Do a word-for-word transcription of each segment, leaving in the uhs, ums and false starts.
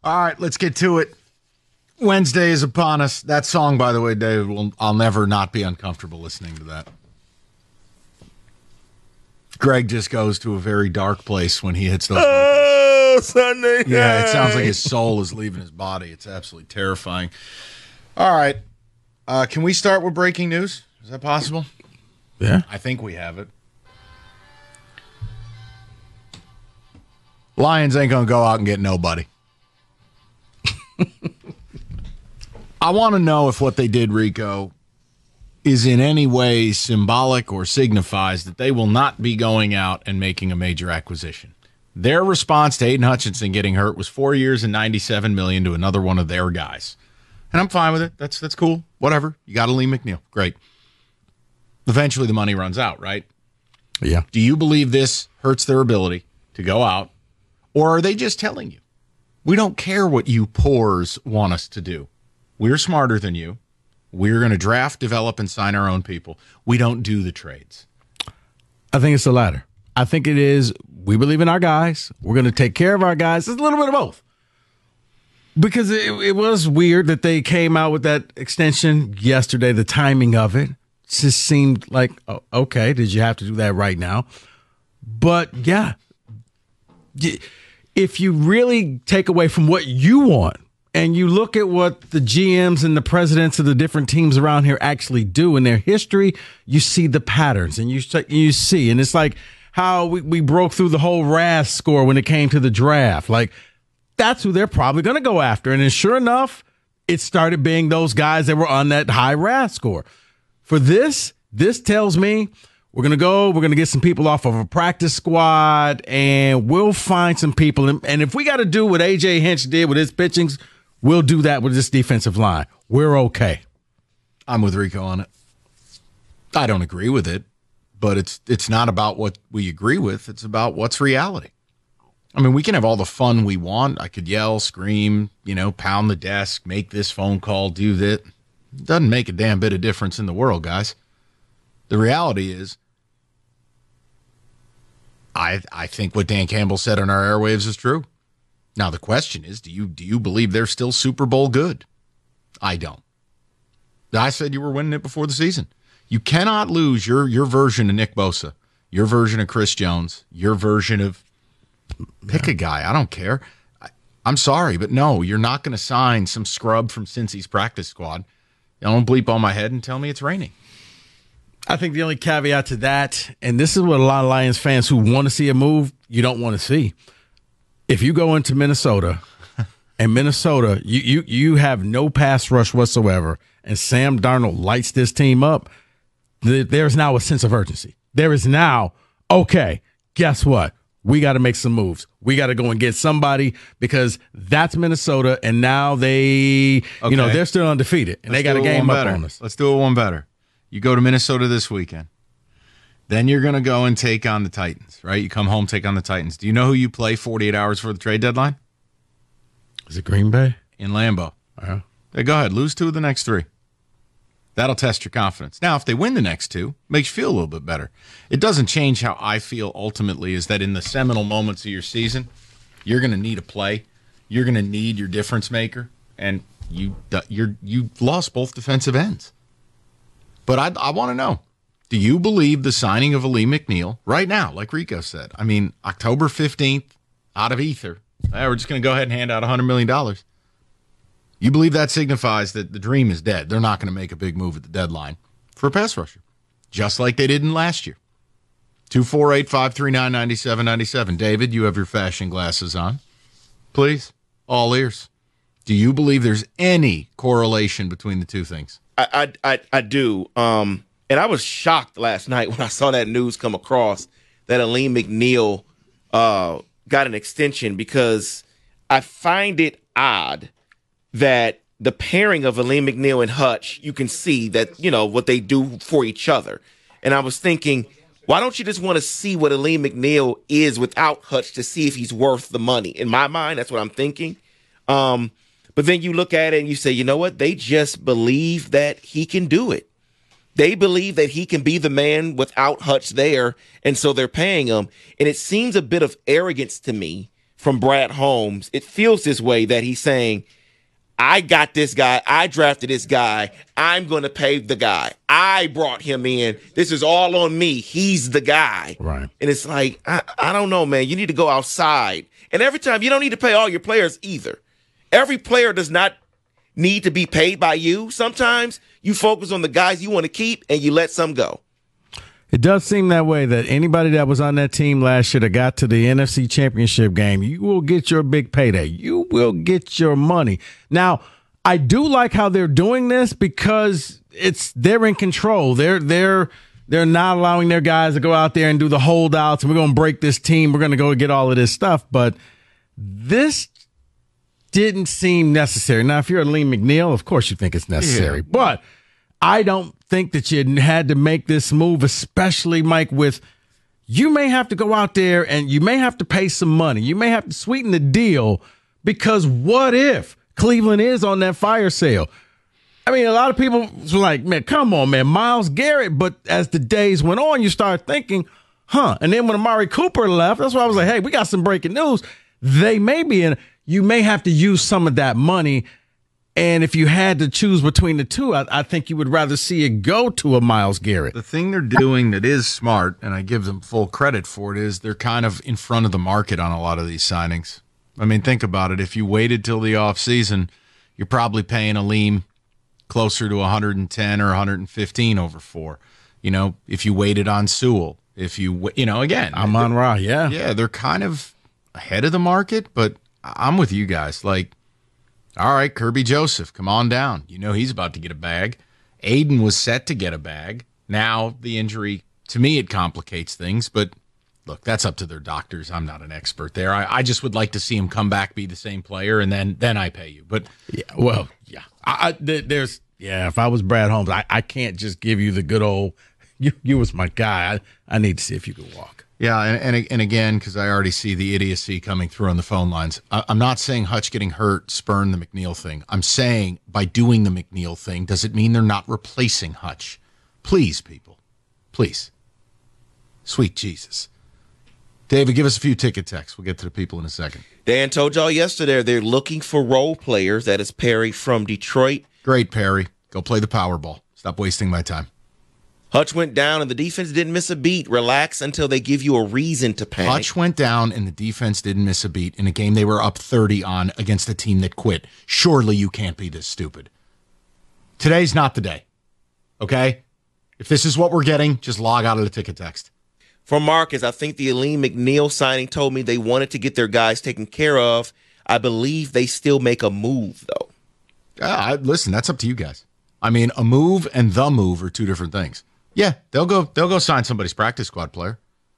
All right, let's get to it. Wednesday is upon us. That song, by the way, David, will, I'll never not be uncomfortable listening to that. Greg just goes to a very dark place when he hits those. Oh, Sunday night. Yeah, it sounds like his soul is leaving his body. It's absolutely terrifying. All right. Uh, can we start with breaking news? Is that possible? Yeah. I think we have it. Lions ain't going to go out and get nobody. I want to know if what they did, Rico, is in any way symbolic or signifies that they will not be going out and making a major acquisition. Their response to Aiden Hutchinson getting hurt was four years and ninety-seven million dollars to another one of their guys. And I'm fine with it. That's that's cool. Whatever. You got Aleem McNeil. Great. Eventually the money runs out, right? Yeah. Do you believe this hurts their ability to go out? Or are they just telling you, we don't care what you poors want us to do. We're smarter than you. We're going to draft, develop, and sign our own people. We don't do the trades. I think it's the latter. I think it is, we believe in our guys. We're going to take care of our guys. It's a little bit of both. Because it, it was weird that they came out with that extension yesterday, the timing of it. Just seemed like, oh, okay, did you have to do that right now? But, yeah, if you really take away from what you want, and you look at what the G Ms and the presidents of the different teams around here actually do in their history, you see the patterns and you you see. And it's like how we, we broke through the whole R A S score when it came to the draft. Like, that's who they're probably going to go after. And then sure enough, it started being those guys that were on that high R A S score. For this, this tells me we're going to go, we're going to get some people off of a practice squad, and we'll find some people. And, and if we got to do what A J Hinch did with his pitchings, we'll do that with this defensive line. We're okay. I'm with Rico on it. I don't agree with it, but it's it's not about what we agree with. It's about what's reality. I mean, we can have all the fun we want. I could yell, scream, you know, pound the desk, make this phone call, do that. It doesn't make a damn bit of difference in the world, guys. The reality is, I I think what Dan Campbell said on our airwaves is true. Now, the question is, do you do you believe they're still Super Bowl good? I don't. I said you were winning it before the season. You cannot lose your your version of Nick Bosa, your version of Chris Jones, your version of pick a guy. I don't care. I, I'm sorry, but no, you're not going to sign some scrub from Cincy's practice squad. Don't bleep on my head and tell me it's raining. I think the only caveat to that, and this is what a lot of Lions fans who want to see a move, you don't want to see. If you go into Minnesota, and Minnesota, you, you you have no pass rush whatsoever, and Sam Darnold lights this team up, th- there's now a sense of urgency. There is now, okay, guess what? We got to make some moves. We got to go and get somebody because that's Minnesota, and now they, okay. you know, they're still undefeated, and Let's they got a game up better. on us. Let's do it one better. You go to Minnesota this weekend. Then you're going to go and take on the Titans, right? You come home, take on the Titans. Do you know who you play forty-eight hours for the trade deadline? Is it Green Bay? In Lambeau. Uh-huh. Hey, go ahead. Lose two of the next three. That'll test your confidence. Now, if they win the next two, makes you feel a little bit better. It doesn't change how I feel ultimately is that in the seminal moments of your season, you're going to need a play. You're going to need your difference maker, and you you're you've lost both defensive ends. But I I want to know, do you believe the signing of Aleem McNeil right now, like Rico said? I mean, October fifteenth, out of ether, hey, we're just going to go ahead and hand out one hundred million dollars. You believe that signifies that the dream is dead. They're not going to make a big move at the deadline for a pass rusher, just like they didn't last year. two four eight, five three nine, nine seven nine seven. David, you have your fashion glasses on. Please, all ears. Do you believe there's any correlation between the two things? I I, I do. Um, and I was shocked last night when I saw that news come across that Aleem McNeil uh, got an extension because I find it odd that the pairing of Aleem McNeil and Hutch, you can see that, you know, what they do for each other. And I was thinking, why don't you just want to see what Aleem McNeil is without Hutch to see if he's worth the money? In my mind, that's what I'm thinking. Um, but then you look at it and you say, you know what? They just believe that he can do it. They believe that he can be the man without Hutch there, and so they're paying him. And it seems a bit of arrogance to me from Brad Holmes, it feels this way that he's saying, I got this guy. I drafted this guy. I'm going to pay the guy. I brought him in. This is all on me. He's the guy. Right. And it's like, I, I don't know, man. You need to go outside. And every time, you don't need to pay all your players either. Every player does not need to be paid by you. Sometimes you focus on the guys you want to keep and you let some go. It does seem that way, that anybody that was on that team last year that got to the N F C Championship game, you will get your big payday. You will get your money. Now, I do like how they're doing this because it's they're in control. They're they're they're not allowing their guys to go out there and do the holdouts and we're going to break this team. We're going to go get all of this stuff. But this didn't seem necessary. Now, if you're a Lee McNeil, of course you think it's necessary. Yeah. But I don't think that you had to make this move, especially, Mike, with you may have to go out there and you may have to pay some money. You may have to sweeten the deal because what if Cleveland is on that fire sale? I mean, a lot of people were like, man, come on, man, Myles Garrett. But as the days went on, you start thinking, huh? And then when Amari Cooper left, that's why I was like, hey, we got some breaking news. They may be in, you may have to use some of that money. And if you had to choose between the two, I, I think you would rather see it go to a Myles Garrett. The thing they're doing that is smart, and I give them full credit for it, is they're kind of in front of the market on a lot of these signings. I mean, think about it. If you waited till the offseason, you're probably paying Aleem closer to one hundred ten or one hundred fifteen over four. You know, if you waited on Sewell, if you, you know, again. Amon-Ra, yeah. Yeah, they're kind of ahead of the market, but I'm with you guys. Like, all right, Kirby Joseph, come on down. You know he's about to get a bag. Aiden was set to get a bag. Now the injury, to me, it complicates things. But, look, that's up to their doctors. I'm not an expert there. I, I just would like to see him come back, be the same player, and then then I pay you. But, yeah, well, yeah. I, I, there's, yeah, if I was Brad Holmes, I, I can't just give you the good old, you, you was my guy. I, I need to see if you can walk. Yeah, and and, and again, because I already see the idiocy coming through on the phone lines, I, I'm not saying Hutch getting hurt spurned the McNeil thing. I'm saying by doing the McNeil thing, does it mean they're not replacing Hutch? Please, people. Please. Sweet Jesus. David, give us a few ticket texts. We'll get to the people in a second. Dan told y'all yesterday they're looking for role players. That is Perry from Detroit. Great, Perry. Go play the Powerball. Stop wasting my time. Hutch went down and the defense didn't miss a beat. Relax until they give you a reason to panic. Hutch went down and the defense didn't miss a beat in a game they were up thirty on against a team that quit. Surely you can't be this stupid. Today's not the day. Okay? If this is what we're getting, just log out of the ticket text. For Marcus, I think the Aleem McNeil signing told me they wanted to get their guys taken care of. I believe they still make a move, though. Uh, I, listen, that's up to you guys. I mean, a move and the move are two different things. Yeah, they'll go. They'll go sign somebody's practice squad player,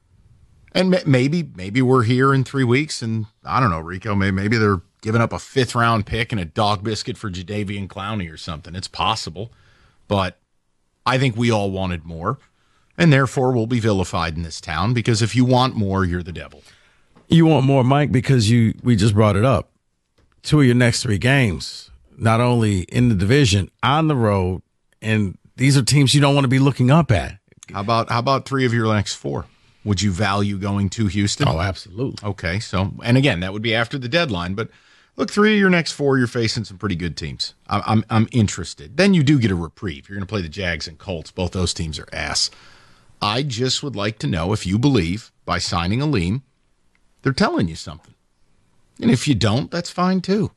and maybe, maybe we're here in three weeks, and I don't know, Rico. Maybe, maybe they're giving up a fifth round pick and a dog biscuit for Jadeveon Clowney or something. It's possible, but I think we all wanted more, and therefore we'll be vilified in this town because if you want more, you're the devil. You want more, Mike, because you we just brought it up. Two of your next three games, not only in the division, on the road, and these are teams you don't want to be looking up at. How about how about three of your next four? Would you value going to Houston? Oh, absolutely. Okay, so, and again, that would be after the deadline, but look, three of your next four, you're facing some pretty good teams. I'm I'm, I'm interested. Then you do get a reprieve. You're going to play the Jags and Colts. Both those teams are ass. I just would like to know if you believe by signing Aleem, they're telling you something. And if you don't, that's fine too.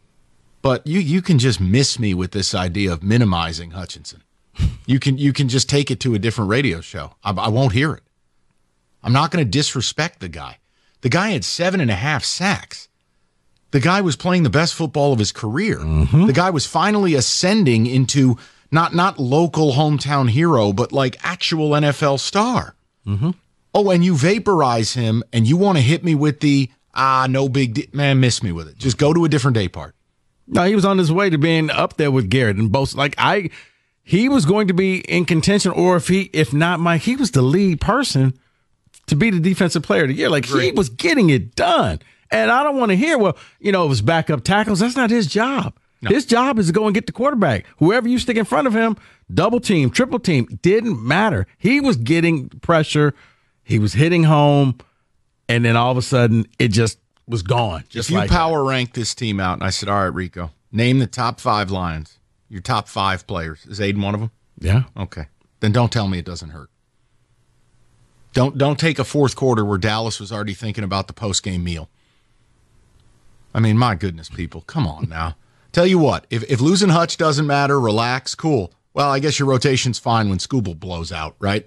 But you you can just miss me with this idea of minimizing Hutchinson. You can you can just take it to a different radio show. I, I won't hear it. I'm not going to disrespect the guy. The guy had seven and a half sacks. The guy was playing the best football of his career. Mm-hmm. The guy was finally ascending into not not local hometown hero, but like actual N F L star. Mm-hmm. Oh, and you vaporize him, and you want to hit me with the ah no big de-. Man, miss me with it. Just go to a different day part. No, he was on his way to being up there with Garrett and both. Like I. He was going to be in contention, or if he, if not Mike, he was the lead person to be the defensive player of the year. Like Great. He was getting it done. And I don't want to hear, well, you know, it was backup tackles. That's not his job. No. His job is to go and get the quarterback. Whoever you stick in front of him, double team, triple team, didn't matter. He was getting pressure. He was hitting home. And then all of a sudden it just was gone. Just If you like power rank this team out, and I said, all right, Rico, name the top five Lions, your top five players. Is Aiden one of them? that. Yeah. Okay. Then don't tell me it doesn't hurt. Don't don't take a fourth quarter where Dallas was already thinking about the post-game meal. I mean, my goodness, people. Come on now. Tell you what, if, if losing Hutch doesn't matter, relax, cool. Well, I guess your rotation's fine when Scooble blows out, right?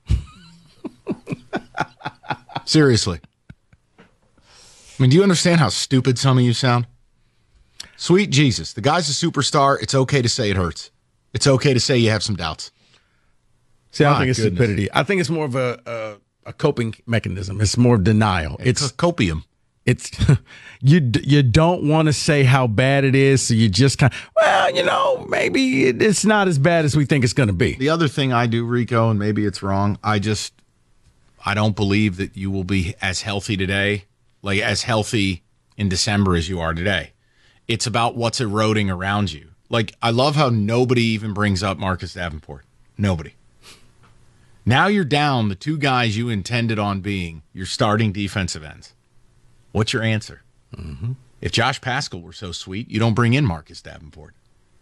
Seriously. I mean, do you understand how stupid some of you sound? Sweet Jesus. The guy's a superstar. It's okay to say it hurts. It's okay to say you have some doubts. See, I don't My think it's goodness. stupidity. I think it's more of a, a, a coping mechanism. It's more denial. It's, It's a copium. it's you d- you don't want to say how bad it is, so you just kind of, well, you know, maybe it, it's not as bad as we think it's going to be. The other thing I do, Rico, and maybe it's wrong, I just, I don't believe that you will be as healthy today, like as healthy in December as you are today. It's about what's eroding around you. Like, I love how nobody even brings up Marcus Davenport. Nobody. Now you're down the two guys you intended on being your starting defensive ends. What's your answer? Mm-hmm. If Josh Paschal were so sweet, you don't bring in Marcus Davenport.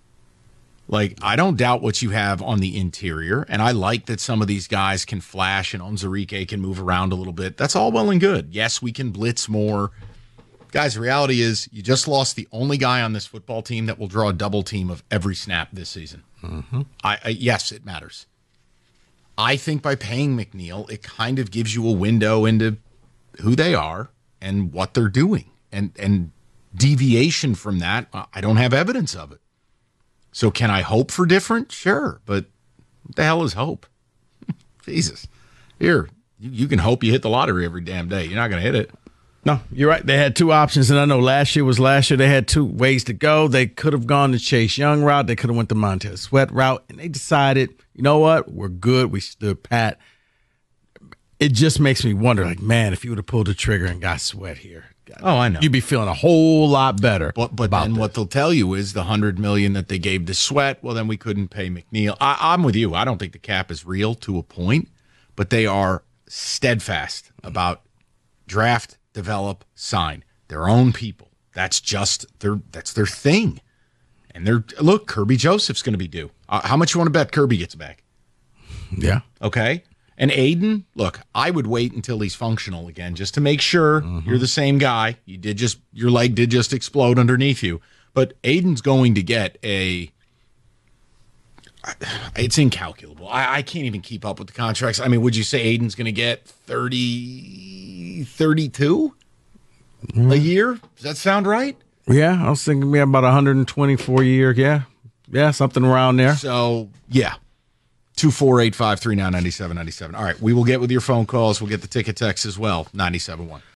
Like, I don't doubt what you have on the interior, and I like that some of these guys can flash and Onzarike can move around a little bit. That's all well and good. Yes, we can blitz more. Guys, the reality is you just lost the only guy on this football team that will draw a double team of every snap this season. Mm-hmm. I, I yes, it matters. I think by paying McNeil, it kind of gives you a window into who they are and what they're doing. And and deviation from that, I don't have evidence of it. So can I hope for different? Sure. But what the hell is hope? Jesus. Here, you, you can hope you hit the lottery every damn day. You're not going to hit it. No, you're right. They had two options, and I know last year was last year. They had two ways to go. They could have gone the Chase Young route. They could have went the Montez Sweat route, and they decided, you know what? We're good. We stood pat. It just makes me wonder, like, man, if you would have pulled the trigger and got Sweat here, God, Oh, I know. you'd be feeling a whole lot better. But but about then this. what they'll tell you is the hundred million that they gave to Sweat. Well, then we couldn't pay McNeil. I, I'm with you. I don't think the cap is real to a point, but they are steadfast about draft, develop, sign their own people. That's just their that's their thing. And they're look, Kirby Joseph's going to be due. Uh, how much you want to bet Kirby gets back? Yeah. Okay. And Aiden, look, I would wait until he's functional again just to make sure mm-hmm. you're the same guy. You did just your leg did just explode underneath you. But Aiden's going to get a it's incalculable. I, I can't even keep up with the contracts. I mean, would you say Aiden's going to get thirty, thirty-two mm-hmm. a year? Does that sound right? Yeah, I was thinking maybe about one hundred twenty-four year. Yeah. Yeah, something around there. So, yeah. two four eight five three nine nine seven nine seven. All right, we will get with your phone calls. We'll get the ticket text as well, nine seven one.